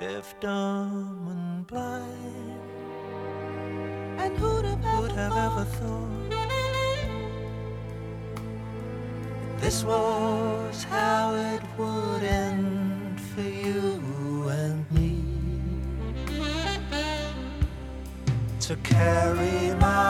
deaf, dumb, and blind. And who'd have Ever thought this was how it would end for you and me? To carry my